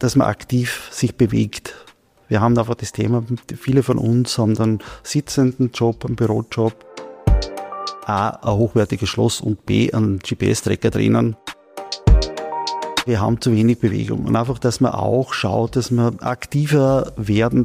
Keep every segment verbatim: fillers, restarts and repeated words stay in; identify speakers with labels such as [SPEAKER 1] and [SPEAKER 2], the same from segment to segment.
[SPEAKER 1] dass man aktiv sich bewegt. Wir haben einfach das Thema, viele von uns haben dann sitzenden Job, einen Bürojob, A, ein hochwertiges Schloss und B, einen G P S-Tracker drinnen. Wir haben zu wenig Bewegung und einfach, dass man auch schaut, dass wir aktiver werden.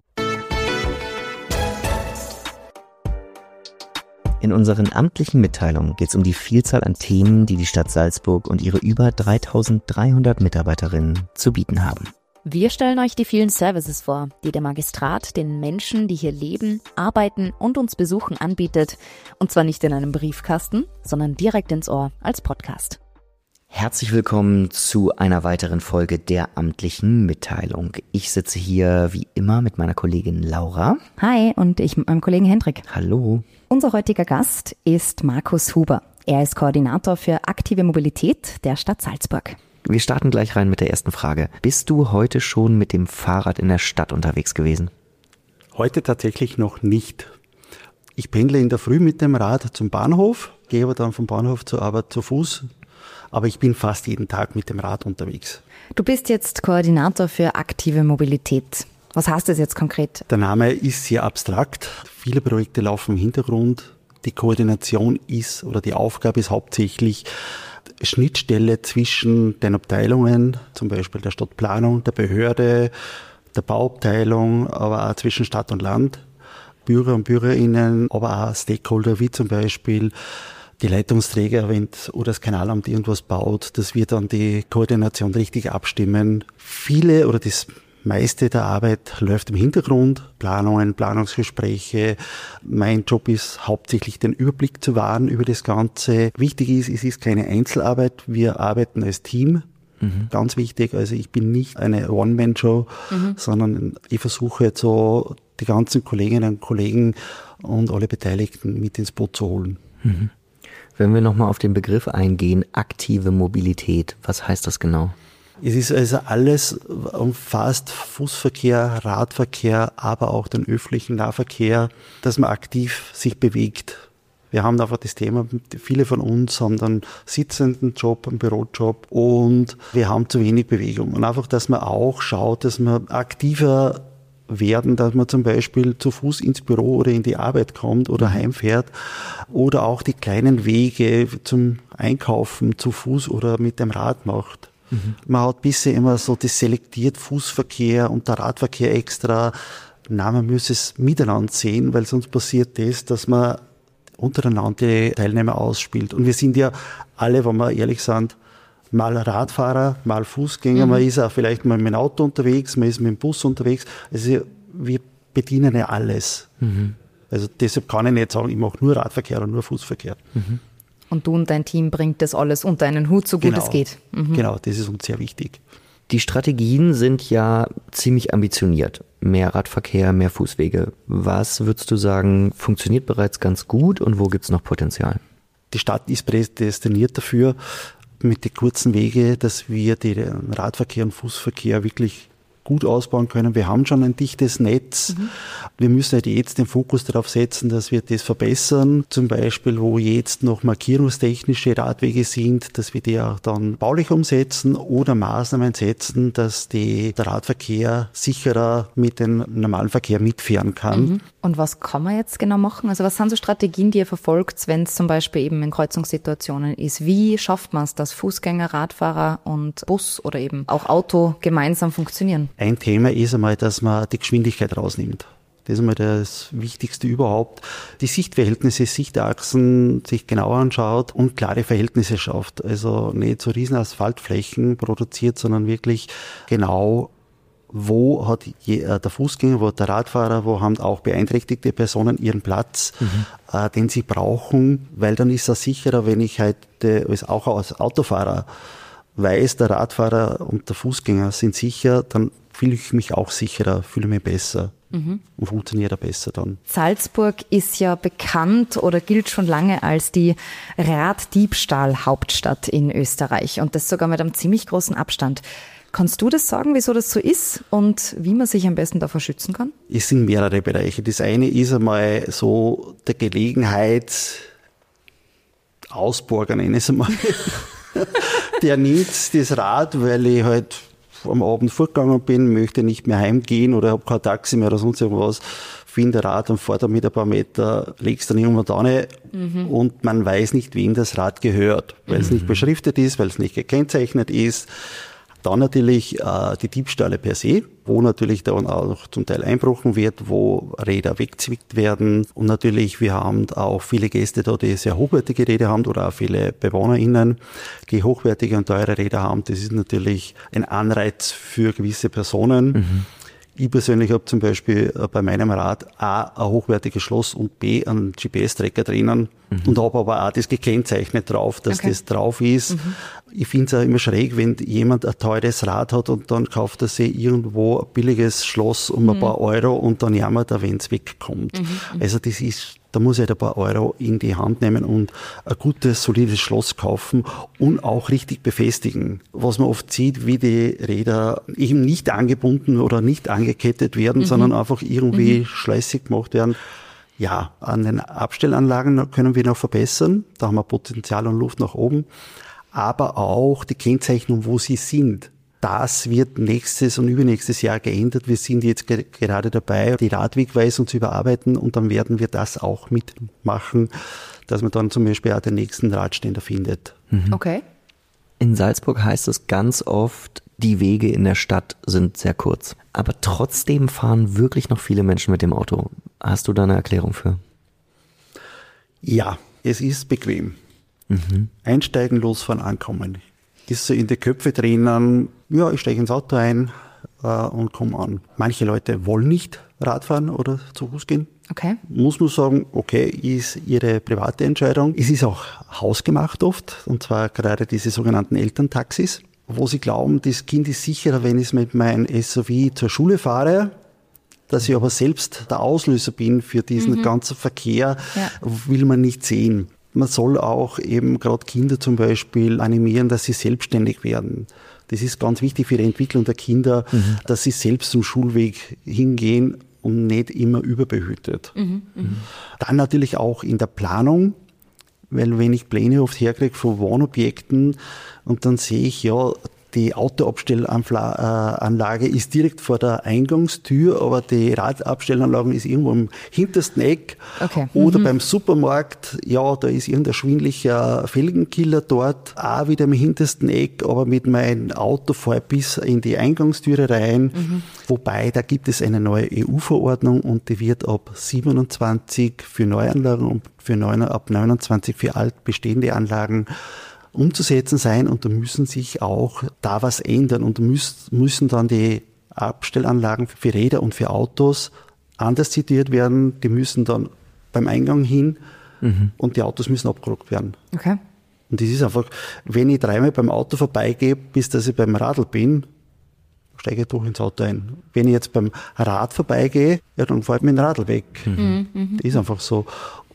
[SPEAKER 2] In unseren amtlichen Mitteilungen geht es um die Vielzahl an Themen, die die Stadt Salzburg und ihre über dreitausenddreihundert Mitarbeiterinnen zu bieten haben.
[SPEAKER 3] Wir stellen euch die vielen Services vor, die der Magistrat den Menschen, die hier leben, arbeiten und uns besuchen, anbietet. Und zwar nicht in einem Briefkasten, sondern direkt ins Ohr als Podcast.
[SPEAKER 2] Herzlich willkommen zu einer weiteren Folge der amtlichen Mitteilung. Ich sitze hier wie immer mit meiner Kollegin Laura.
[SPEAKER 3] Hi, und ich mit meinem Kollegen Hendrik.
[SPEAKER 2] Hallo.
[SPEAKER 3] Unser heutiger Gast ist Markus Huber. Er ist Koordinator für aktive Mobilität der Stadt Salzburg.
[SPEAKER 2] Wir starten gleich rein mit der ersten Frage. Bist du heute schon mit dem Fahrrad in der Stadt unterwegs gewesen?
[SPEAKER 1] Heute tatsächlich noch nicht. Ich pendle in der Früh mit dem Rad zum Bahnhof, gehe aber dann vom Bahnhof zur Arbeit zu Fuß. Aber ich bin fast jeden Tag mit dem Rad unterwegs.
[SPEAKER 3] Du bist jetzt Koordinator für aktive Mobilität. Was heißt das jetzt konkret?
[SPEAKER 1] Der Name ist sehr abstrakt. Viele Projekte laufen im Hintergrund. Die Koordination ist oder die Aufgabe ist hauptsächlich Schnittstelle zwischen den Abteilungen, zum Beispiel der Stadtplanung, der Behörde, der Bauabteilung, aber auch zwischen Stadt und Land, Bürger und Bürgerinnen, aber auch Stakeholder wie zum Beispiel die Leitungsträger, wenn oder das Kanalamt irgendwas baut, dass wir dann die Koordination richtig abstimmen. Viele oder das meiste der Arbeit läuft im Hintergrund, Planungen, Planungsgespräche. Mein Job ist hauptsächlich den Überblick zu wahren über das Ganze. Wichtig ist, es ist keine Einzelarbeit, wir arbeiten als Team. Mhm. Ganz wichtig, also ich bin nicht eine One-Man-Show, mhm. sondern ich versuche jetzt so die ganzen Kolleginnen und Kollegen und alle Beteiligten mit ins Boot zu holen.
[SPEAKER 2] Mhm. Wenn wir nochmal auf den Begriff eingehen, aktive Mobilität, was heißt das genau?
[SPEAKER 1] Es ist also alles, umfasst Fußverkehr, Radverkehr, aber auch den öffentlichen Nahverkehr, dass man aktiv sich bewegt. Wir haben einfach das Thema, viele von uns haben dann sitzenden Job, einen Bürojob und wir haben zu wenig Bewegung. Und einfach, dass man auch schaut, dass man aktiver werden, dass man zum Beispiel zu Fuß ins Büro oder in die Arbeit kommt oder heimfährt oder auch die kleinen Wege zum Einkaufen zu Fuß oder mit dem Rad macht. Mhm. Man hat bisher immer so das selektiert, Fußverkehr und der Radverkehr extra. Nein, man muss es miteinander sehen, weil sonst passiert das, dass man untereinander die Teilnehmer ausspielt. Und wir sind ja alle, wenn wir ehrlich sind, mal Radfahrer, mal Fußgänger, mhm. man ist auch vielleicht mal mit dem Auto unterwegs, man ist mit dem Bus unterwegs. Also wir bedienen ja alles. Mhm. Also deshalb kann ich nicht sagen, ich mache nur Radverkehr und nur Fußverkehr.
[SPEAKER 3] Mhm. Und du und dein Team bringt das alles unter einen Hut, so gut
[SPEAKER 1] genau.
[SPEAKER 3] es geht. Mhm.
[SPEAKER 1] Genau, das ist uns sehr wichtig.
[SPEAKER 2] Die Strategien sind ja ziemlich ambitioniert. Mehr Radverkehr, mehr Fußwege. Was würdest du sagen, funktioniert bereits ganz gut und wo gibt es noch Potenzial?
[SPEAKER 1] Die Stadt ist prädestiniert dafür, mit den kurzen Wegen, dass wir den Radverkehr und Fußverkehr wirklich gut ausbauen können. Wir haben schon ein dichtes Netz. Mhm. Wir müssen halt jetzt den Fokus darauf setzen, dass wir das verbessern. Zum Beispiel, wo jetzt noch markierungstechnische Radwege sind, dass wir die auch dann baulich umsetzen oder Maßnahmen setzen, dass die, der Radverkehr sicherer mit dem normalen Verkehr mitfahren kann.
[SPEAKER 3] Mhm. Und was kann man jetzt genau machen? Also was sind so Strategien, die ihr verfolgt, wenn es zum Beispiel eben in Kreuzungssituationen ist? Wie schafft man es, dass Fußgänger, Radfahrer und Bus oder eben auch Auto gemeinsam funktionieren?
[SPEAKER 1] Ein Thema ist einmal, dass man die Geschwindigkeit rausnimmt. Das ist einmal das Wichtigste überhaupt. Die Sichtverhältnisse, Sichtachsen sich genauer anschaut und klare Verhältnisse schafft. Also nicht so riesen Asphaltflächen produziert, sondern wirklich genau, wo hat der Fußgänger, wo hat der Radfahrer, wo haben auch beeinträchtigte Personen ihren Platz, mhm. äh, den sie brauchen, weil dann ist es sicherer, wenn ich halt äh, auch als Autofahrer weiß, der Radfahrer und der Fußgänger sind sicher, dann fühle ich mich auch sicherer, fühle mich besser mhm. und funktioniert er besser dann.
[SPEAKER 3] Salzburg ist ja bekannt oder gilt schon lange als die Raddiebstahl-Hauptstadt in Österreich und das sogar mit einem ziemlich großen Abstand. Kannst du das sagen, wieso das so ist und wie man sich am besten davor schützen kann?
[SPEAKER 1] Es sind mehrere Bereiche. Das eine ist einmal so der Gelegenheit, Ausborger nenne ich es einmal. Der nimmt das Rad, weil ich halt am Abend fortgegangen bin, möchte nicht mehr heimgehen oder habe kein Taxi mehr oder sonst irgendwas, finde Rad und fahre damit ein paar Meter, leg's dann irgendwo da rein mhm. und man weiß nicht, wem das Rad gehört, weil es mhm. nicht beschriftet ist, weil es nicht gekennzeichnet ist. Dann natürlich äh, die Diebstähle per se, wo natürlich dann auch zum Teil einbrochen wird, wo Räder wegzwickt werden. Und natürlich, wir haben auch viele Gäste da, die sehr hochwertige Räder haben oder auch viele BewohnerInnen, die hochwertige und teure Räder haben. Das ist natürlich ein Anreiz für gewisse Personen. Mhm. Ich persönlich habe zum Beispiel bei meinem Rad A, ein hochwertiges Schloss und B, einen G P S-Tracker drinnen mhm. und habe aber auch das gekennzeichnet drauf, dass okay. das drauf ist. Mhm. Ich finde es auch immer schräg, wenn jemand ein teures Rad hat und dann kauft er sich irgendwo ein billiges Schloss um mhm. ein paar Euro und dann jammert er, wenn es wegkommt. Mhm. Also das ist, da muss ich ein paar Euro in die Hand nehmen und ein gutes, solides Schloss kaufen und auch richtig befestigen. Was man oft sieht, wie die Räder eben nicht angebunden oder nicht angekettet werden, mhm. sondern einfach irgendwie mhm. schleißig gemacht werden. Ja, an den Abstellanlagen können wir noch verbessern. Da haben wir Potenzial und Luft nach oben. Aber auch die Kennzeichnung, wo sie sind. Das wird nächstes und übernächstes Jahr geändert. Wir sind jetzt ge- gerade dabei, die Radwegweisung zu überarbeiten und dann werden wir das auch mitmachen, dass man dann zum Beispiel auch den nächsten Radständer findet.
[SPEAKER 2] Mhm.
[SPEAKER 3] Okay.
[SPEAKER 2] In Salzburg heißt es ganz oft, die Wege in der Stadt sind sehr kurz. Aber trotzdem fahren wirklich noch viele Menschen mit dem Auto. Hast du da eine Erklärung für?
[SPEAKER 1] Ja, es ist bequem. Mhm. Einsteigen, losfahren, ankommen. Ist so in die Köpfe drinnen, ja, ich steige ins Auto ein äh, und komme an. Manche Leute wollen nicht Radfahren oder zu Fuß gehen.
[SPEAKER 3] Okay.
[SPEAKER 1] Muss man sagen, okay, ist ihre private Entscheidung. Es ist auch hausgemacht oft, und zwar gerade diese sogenannten Elterntaxis, wo sie glauben, das Kind ist sicherer, wenn ich mit meinem S U V zur Schule fahre, dass ich aber selbst der Auslöser bin für diesen mhm. ganzen Verkehr, ja. will man nicht sehen. Man soll auch eben gerade Kinder zum Beispiel animieren, dass sie selbstständig werden. Das ist ganz wichtig für die Entwicklung der Kinder, mhm. dass sie selbst zum Schulweg hingehen und nicht immer überbehütet. Mhm. Mhm. Dann natürlich auch in der Planung, weil wenn ich Pläne oft herkriege von Wohnobjekten und dann sehe ich, ja, die Autoabstellanlage ist direkt vor der Eingangstür, aber die Radabstellanlage ist irgendwo im hintersten Eck. Okay. Oder mhm. beim Supermarkt, ja, da ist irgendein schwindlicher Felgenkiller dort, auch wieder im hintersten Eck, aber mit meinem Auto fahre ich bis in die Eingangstüre rein. Mhm. Wobei, da gibt es eine neue E U-Verordnung und die wird ab siebenundzwanzig für Neuanlagen und für neun, ab neunundzwanzig für altbestehende Anlagen umzusetzen sein, und da müssen sich auch da was ändern und müssen, müssen dann die Abstellanlagen für Räder und für Autos anders situiert werden. Die müssen dann beim Eingang hin mhm. und die Autos müssen abgerückt werden.
[SPEAKER 3] Okay.
[SPEAKER 1] Und das ist einfach, wenn ich dreimal beim Auto vorbeigehe, bis dass ich beim Radl bin, steige ich doch ins Auto ein. Wenn ich jetzt beim Rad vorbeigehe, ja, dann fällt mir ein Radl weg. Mhm. Das ist einfach so.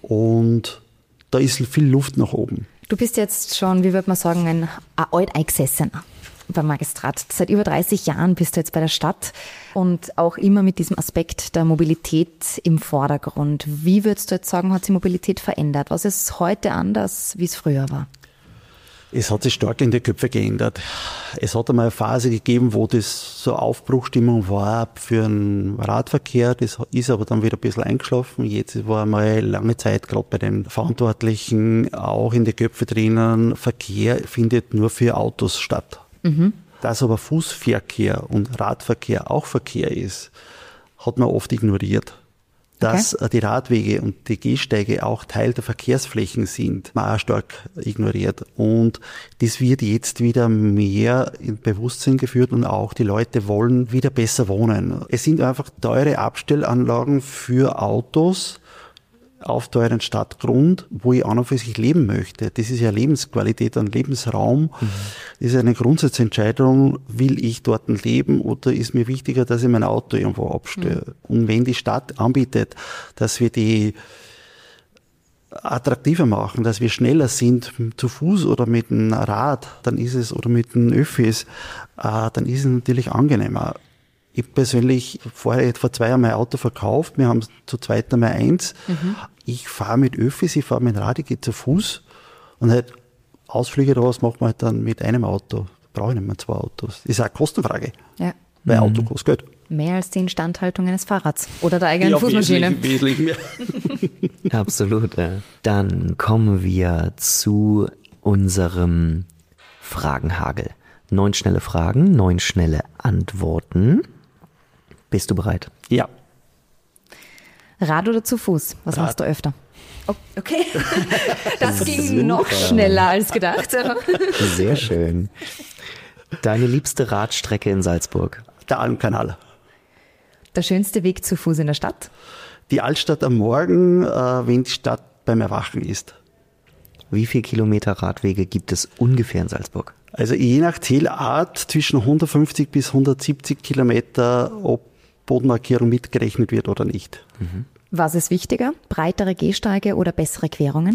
[SPEAKER 1] Und da ist viel Luft nach oben.
[SPEAKER 3] Du bist jetzt schon, wie würde man sagen, ein, ein Alteingesessener beim Magistrat. Seit über dreißig Jahren bist du jetzt bei der Stadt und auch immer mit diesem Aspekt der Mobilität im Vordergrund. Wie würdest du jetzt sagen, hat sich Mobilität verändert? Was ist heute anders, wie es früher war?
[SPEAKER 1] Es hat sich stark in die Köpfe geändert. Es hat einmal eine Phase gegeben, wo das so Aufbruchstimmung war für den Radverkehr. Das ist aber dann wieder ein bisschen eingeschlafen. Jetzt war mal lange Zeit, gerade bei den Verantwortlichen, auch in die Köpfe drinnen, Verkehr findet nur für Autos statt. Mhm. Dass aber Fußverkehr und Radverkehr auch Verkehr ist, hat man oft ignoriert. Dass okay. die Radwege und die Gehsteige auch Teil der Verkehrsflächen sind, man auch stark ignoriert. Und das wird jetzt wieder mehr in Bewusstsein geführt und auch die Leute wollen wieder besser wohnen. Es sind einfach teure Abstellanlagen für Autos auf teuren Stadtgrund, wo ich an und für sich leben möchte. Das ist ja Lebensqualität, ein Lebensraum. Mhm. Das ist eine Grundsatzentscheidung, will ich dort leben oder ist mir wichtiger, dass ich mein Auto irgendwo abstelle. Mhm. Und wenn die Stadt anbietet, dass wir die attraktiver machen, dass wir schneller sind zu Fuß oder mit dem Rad, dann ist es, oder mit den Öffis, äh, dann ist es natürlich angenehmer. Ich persönlich vorher vor zwei Jahren mein Auto verkauft. Wir haben zu zweit einmal eins. Mhm. Ich fahre mit Öffis, ich fahre mit dem Rad, ich gehe zu Fuß. Und halt Ausflüge oder was macht man halt dann mit einem Auto. brauche ich nicht mehr zwei Autos. Ist eine Kostenfrage,
[SPEAKER 3] Ja.
[SPEAKER 1] weil mhm. Auto kostet Geld.
[SPEAKER 3] Mehr als die Instandhaltung eines Fahrrads oder der eigenen
[SPEAKER 1] Ja,
[SPEAKER 3] Fußmaschine.
[SPEAKER 1] wesentlich, wesentlich mehr.
[SPEAKER 2] Absolut, ja. Dann kommen wir zu unserem Fragenhagel. Neun schnelle Fragen, neun schnelle Antworten. Bist du bereit?
[SPEAKER 1] Ja.
[SPEAKER 3] Rad oder zu Fuß? Was
[SPEAKER 1] Rad.
[SPEAKER 3] machst du öfter? Oh, okay, das ging noch schneller als gedacht.
[SPEAKER 2] Sehr schön. Deine liebste Radstrecke in Salzburg?
[SPEAKER 1] Der Almkanal.
[SPEAKER 3] Der schönste Weg zu Fuß in der Stadt?
[SPEAKER 1] Die Altstadt am Morgen, äh, wenn die Stadt beim Erwachen ist.
[SPEAKER 2] Wie viele Kilometer Radwege gibt es ungefähr in Salzburg?
[SPEAKER 1] Also je nach Zählart zwischen hundertfünfzig bis hundertsiebzig Kilometer, ob Bodenmarkierung mitgerechnet wird oder nicht.
[SPEAKER 2] Mhm.
[SPEAKER 3] Was ist wichtiger? Breitere Gehsteige oder bessere Querungen?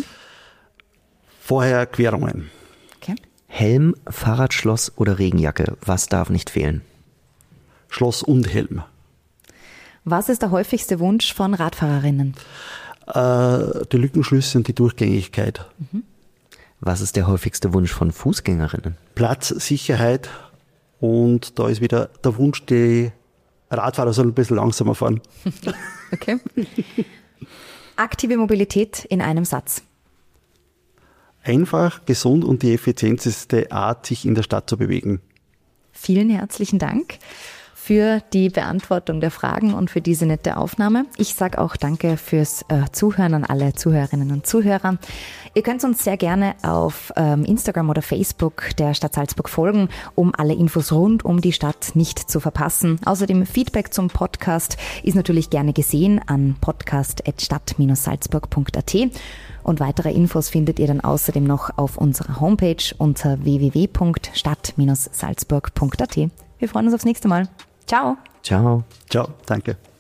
[SPEAKER 1] Vorher Querungen.
[SPEAKER 3] Okay.
[SPEAKER 2] Helm, Fahrradschloss oder Regenjacke? Was darf nicht fehlen?
[SPEAKER 1] Schloss und Helm.
[SPEAKER 3] Was ist der häufigste Wunsch von Radfahrerinnen?
[SPEAKER 1] Äh, die Lückenschlüsse und die Durchgängigkeit.
[SPEAKER 3] Mhm.
[SPEAKER 2] Was ist der häufigste Wunsch von Fußgängerinnen?
[SPEAKER 1] Platz, Sicherheit und da ist wieder der Wunsch, die Radfahrer sollen ein bisschen langsamer fahren.
[SPEAKER 3] Okay. Aktive Mobilität in einem Satz.
[SPEAKER 1] Einfach, gesund und die effizienteste Art, sich in der Stadt zu bewegen.
[SPEAKER 3] Vielen herzlichen Dank für die Beantwortung der Fragen und für diese nette Aufnahme. Ich sage auch danke fürs äh, Zuhören an alle Zuhörerinnen und Zuhörer. Ihr könnt uns sehr gerne auf ähm, Instagram oder Facebook der Stadt Salzburg folgen, um alle Infos rund um die Stadt nicht zu verpassen. Außerdem Feedback zum Podcast ist natürlich gerne gesehen an podcast at stadt dash salzburg punkt a t. Und weitere Infos findet ihr dann außerdem noch auf unserer Homepage unter w w w punkt stadt dash salzburg punkt a t. Wir freuen uns aufs nächste Mal. Ciao.
[SPEAKER 2] Ciao.
[SPEAKER 1] Ciao, danke.